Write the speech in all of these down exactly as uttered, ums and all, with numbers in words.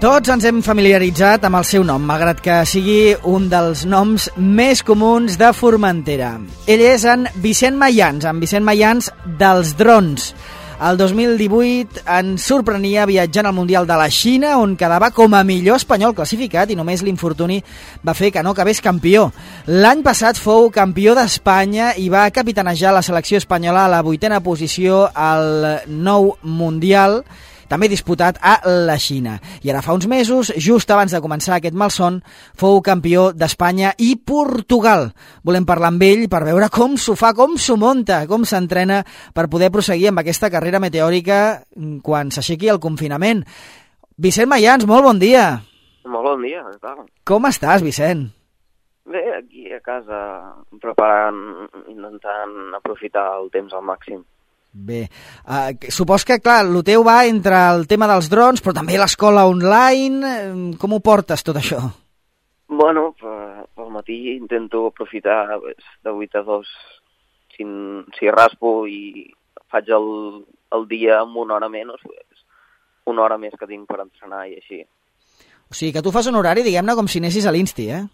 Tots ens hem familiaritzat amb el seu nom, malgrat que sigui un dels noms més comuns de Formentera. Ell és en Vicent Mayans, en Vicent Mayans dels drons. El dos mil divuit ens sorprenia viatjant al Mundial de la Xina, on quedava com a millor espanyol classificat i només l'infortuni va fer que no acabés campió. L'any passat fou campió d'Espanya i va capitanejar la selecció espanyola a la vuitena posició al nou Mundial, també disputat a la Xina. I ara fa uns mesos, just abans de començar aquest malson, fou campió d'Espanya i Portugal. Volem parlar amb ell per veure com s'ho fa, com s'ho munta, com s'entrena per poder proseguir amb aquesta carrera meteòrica quan s'aixequi el confinament. Vicent Mayans, molt bon dia. Molt bon dia, què tal? Com estàs, Vicent? Bé, aquí a casa, preparant, intentant aprofitar el temps al màxim. Bé, uh, supos que, clar, el teu va entre el tema dels drons, però també l'escola online. Com ho portes, tot això? Bueno, pel matí intento aprofitar pues, de vuit a dos, si, si raspo i faig el, el dia amb una hora menys, pues, una hora més que tinc per entrenar i així. O sigui, que tu fas un horari, diguem-ne, com si anessis a l'Insti, eh?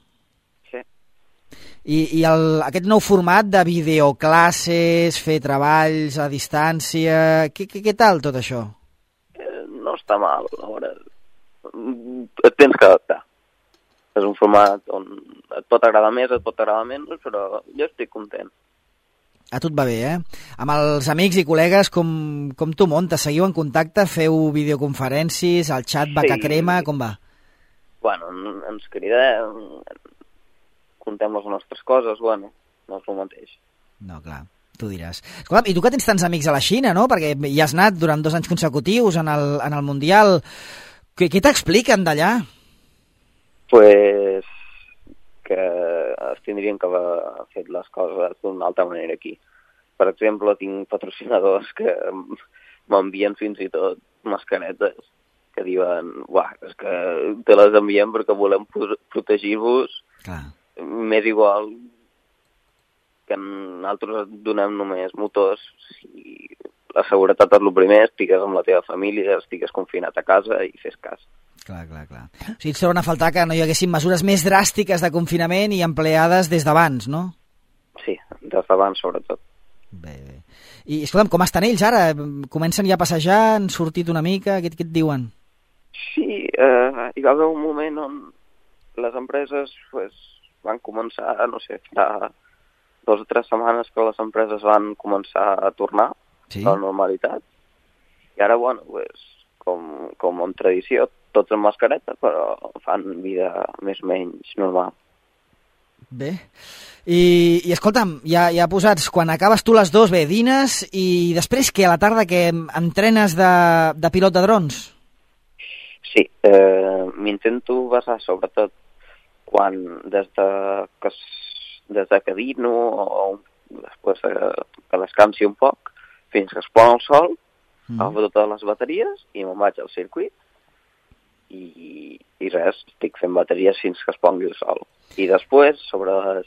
I, i el, aquest nou format de videoclasses, fer treballs a distància, què, què, què tal tot això? Eh, no està mal, a veure, et tens que adaptar. És un format on et pot agradar més, et pot agradar menys, però jo estic content. A tu et va bé, eh? Amb els amics i col·legues, com, com tu muntes? Seguiu en contacte? Feu videoconferències? El xat va sí. que crema? Com va? Bueno, ens cridem... contem les nostres coses, bueno, no és el mateix. No, clar, tu diràs. Escolta, i tu que tens tants amics a la Xina, no? Perquè hi has anat durant dos anys consecutius en el, en el Mundial. Què, què t'expliquen d'allà? Pues que es tindrien que haver fet les coses d'una altra manera aquí. Per exemple, tinc patrocinadors que m'envien fins i tot mascaretes que diuen, uah, és que te les enviem perquè volem protegir-vos. Clar. M'és igual que nosaltres donem només motors si la seguretat és el primer, estigues amb la teva família, estigues confinat a casa i fes cas. Clar, clar, clar. O sigui, et troben a faltar que no hi haguessin mesures més dràstiques de confinament i empleades des d'abans, no? Sí, des d'abans sobretot. Bé, bé. I escolta'm, com estan ells ara? Comencen ja a passejar? Han sortit una mica? Què, què et diuen? Sí, eh, hi va haver un moment on les empreses pues, van començar, no sé, fa dos o tres setmanes que les empreses van començar a tornar sí. a la normalitat. I ara, bueno, pues, com, com en tradició, tots amb mascareta, però fan vida més o menys normal. Bé. I, i escolta'm, ja, ja posats, quan acabes tu les dos, bé, dines, i després què, a la tarda que entrenes de, de pilot de drons? Sí, eh, m'intento basar sobretot quan des de que, des de que dino o després de que descansi un poc fins que es pon el sol, mm. agafo totes les bateries i me'n vaig al circuit i, i res, estic fent bateries fins que es pongui el sol. I després, sobre les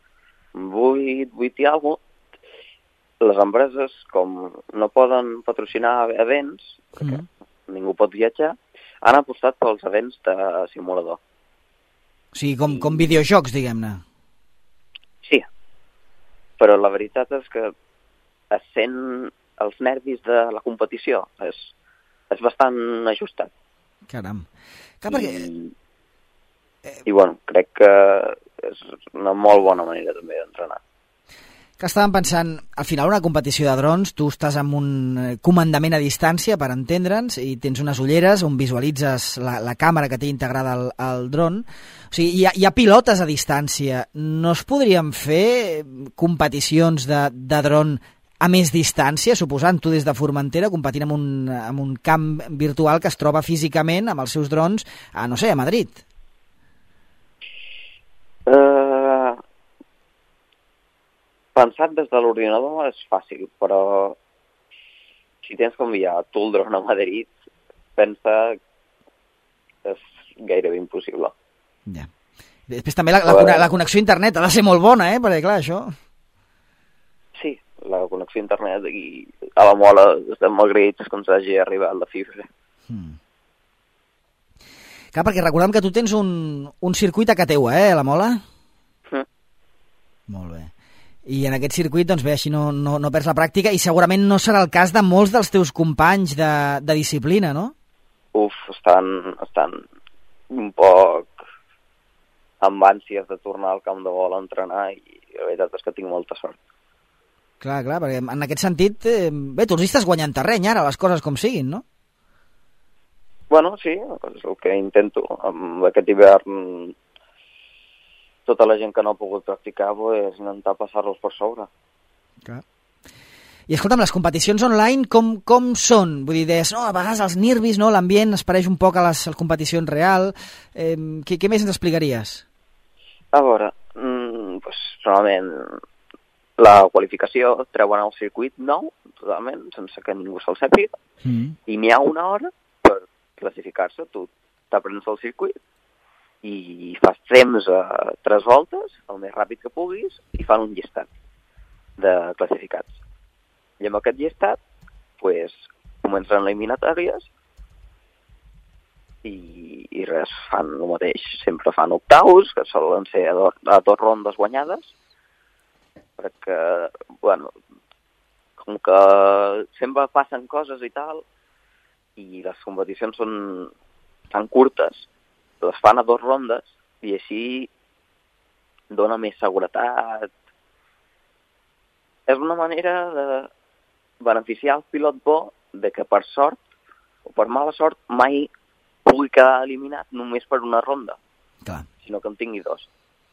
vuit, vuit i alguna cosa, les empreses, com no poden patrocinar events, mm. perquè ningú pot viatjar, han apostat pels events de simulador. O sigui, com, com videojocs, diguem-ne. Sí, però la veritat és que es sent els nervis de la competició. És, és bastant ajustat. Caram. Clar, perquè... I, I, bueno, crec que és una molt bona manera també d'entrenar. Que estàvem pensant, al final una competició de drons, tu estàs amb un comandament a distància, per entendre'ns, i tens unes ulleres on visualitzes la, la càmera que té integrada al, al dron. O sigui, hi ha, hi ha pilotes a distància. No es podrien fer competicions de, de dron a més distància, suposant tu des de Formentera, competint amb un, amb un camp virtual que es troba físicament amb els seus drons, a, no sé, a Madrid? Uh... Pensat des de l'ordinador és fàcil, però si tens que enviar tu el dron a Madrid, pensa que és gairebé impossible. Ja. Després també la, la, la connexió a internet ha de ser molt bona, eh? Perquè clar, això... Sí, la connexió a internet aquí a la Mola estem molt agraïts com s'hagi arribat la fibra. Hmm. Clar, perquè recordem que tu tens un, un circuit a casa teua, eh, la Mola? Mm. Molt bé. I en aquest circuit, doncs bé, així no, no, no perds la pràctica i segurament no serà el cas de molts dels teus companys de, de disciplina, no? Uf, estan, estan un poc amb ànsies de tornar al camp de vol a entrenar i la veritat és que tinc molta sort. Clar, clar, perquè en aquest sentit, eh, bé, tu els estàs guanyant terreny ara, les coses com siguin, no? Bueno, sí, és el que intento. Amb aquest hivern tota la gent que no ha pogut practicar és intentar passar-los per sobre. Clar. I escolta'm, les competicions online com, com són? Vull dir, deies, no, a vegades els nervis, no, l'ambient es pareix un poc a les, a les competicions real. Eh, què, què més ens explicaries? A veure, mm, doncs, normalment la qualificació treuen el circuit nou, totalment, sense que ningú se'l sàpiga, mm. i n'hi ha una hora per classificar-se. Tu t'aprens el circuit i fas temps a tres voltes, el més ràpid que puguis, i fan un llistat de classificats. I amb aquest llistat, pues, comencen eliminatòries i, i res, fan el mateix. Sempre fan octaus, que solen ser a, do, a dos rondes guanyades, perquè, bueno, com que sempre passen coses i tal, i les competicions són tan curtes, les fan a dos rondes i així dona més seguretat. És una manera de beneficiar el pilot bo de que per sort o per mala sort mai pugui quedar eliminat només per una ronda. Clar. Sinó que en tingui dos.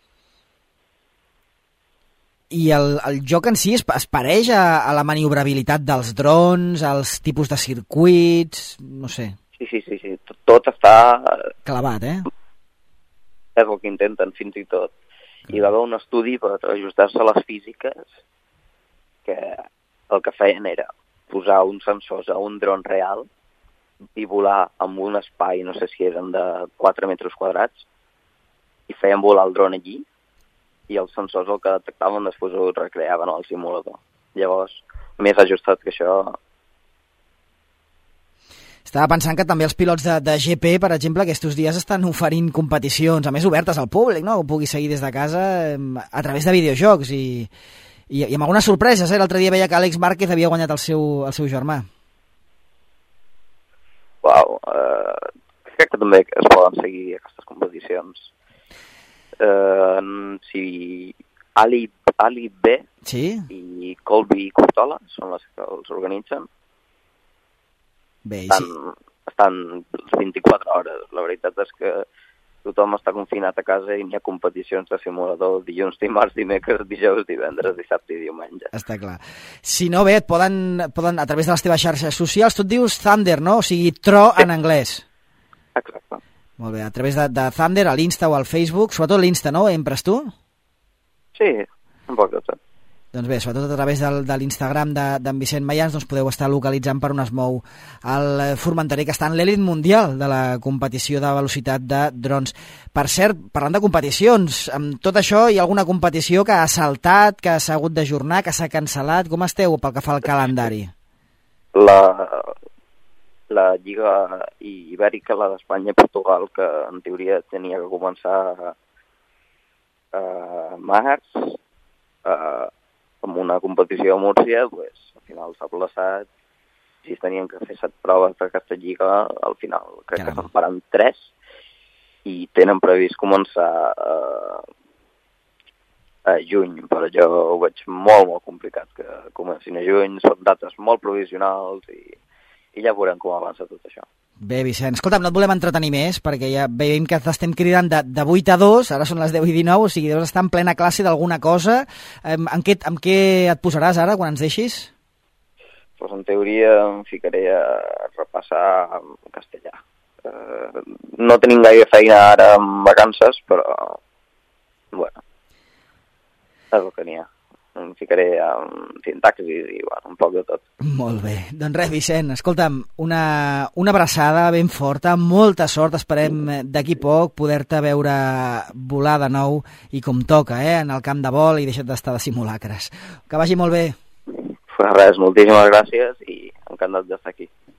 I el, el joc en si es, es pareix a, a la maniobrabilitat dels drons, als tipus de circuits, no sé. Sí, sí, sí, sí. Tot, tot està... clavat, eh? És el que intenten, fins i tot. Hi va haver un estudi per ajustar-se a les físiques que el que feien era posar uns sensors a un dron real i volar amb un espai, no sé si eren de quatre metres quadrats, i feien volar el dron allí, i els sensors el que detectaven després ho recreaven al simulador. Llavors, més ajustat que això... Estava pensant que també els pilots de, de G P, per exemple, aquests dies estan oferint competicions, a més obertes al públic, no? Que ho pugui seguir des de casa a través de videojocs i, i, i amb algunes sorpreses, eh? L'altre dia veia que Àlex Márquez havia guanyat el seu, el seu germà. Uau, uh, crec que també es poden seguir aquestes competicions. Uh, si Ali, Ali B sí? i Colby Costola són les que els organitzen. Bé, estan, sí. estan vint-i-quatre hores. La veritat és que tothom està confinat a casa i n'hi ha competicions de simulador dilluns, dimarts, dimecres, dijous, divendres, dissabte i diumenge. Està clar. Si no, bé, et poden, poden a través de les teves xarxes socials, tu et dius Thunder, no? O sigui, tro sí. En anglès. Exacte. Molt bé, a través de, de Thunder, a l'Insta o al Facebook, sobretot l'Insta, no? Empres tu? Sí, un poc de tot. Doncs bé, sobretot a través del, de l'Instagram d'en de, Vicent Mayans doncs podeu estar localitzant per on es mou el formenterer que està en l'èlit mundial de la competició de velocitat de drons. Per cert, parlant de competicions, amb tot això hi ha alguna competició que ha saltat, que s'ha hagut d'ajornar, que s'ha cancel·lat? Com esteu pel que fa al calendari? La, la Lliga Ibèrica, la d'Espanya i Portugal, que en teoria tenia que començar a, a març, a amb una competició a Múrcia, pues, al final s'ha plaçat. Si es tenien que fer set proves per aquesta lliga, al final crec Caram. que se'n faran tres, i tenen previst començar a, a juny, però jo ho veig molt, molt complicat que comencin a juny, són dates molt provisionals i, i ja veurem com avança tot això. Bé, Vicent, escolta'm, no et volem entretenir més, perquè ja veiem que t'estem cridant de, de vuit a dos, ara són les deu i dinou, o sigui, deus estar en plena classe d'alguna cosa. En, en, què, en què et posaràs ara, quan ens deixis? Pues en teoria em ficaré a repassar en castellà. Eh, no tenim gaire feina ara en vacances, però, bueno, és el que n'hi ha. Em ficaré amb sintaxis i bueno, un poc de tot. Molt bé. Doncs res, Vicent, escolta'm, una, una abraçada ben forta, molta sort, esperem d'aquí poc poder-te veure volar de nou i com toca, eh, en el camp de vol i deixa't d'estar de simulacres. Que vagi molt bé. Res, moltíssimes gràcies i encantat d'estar aquí.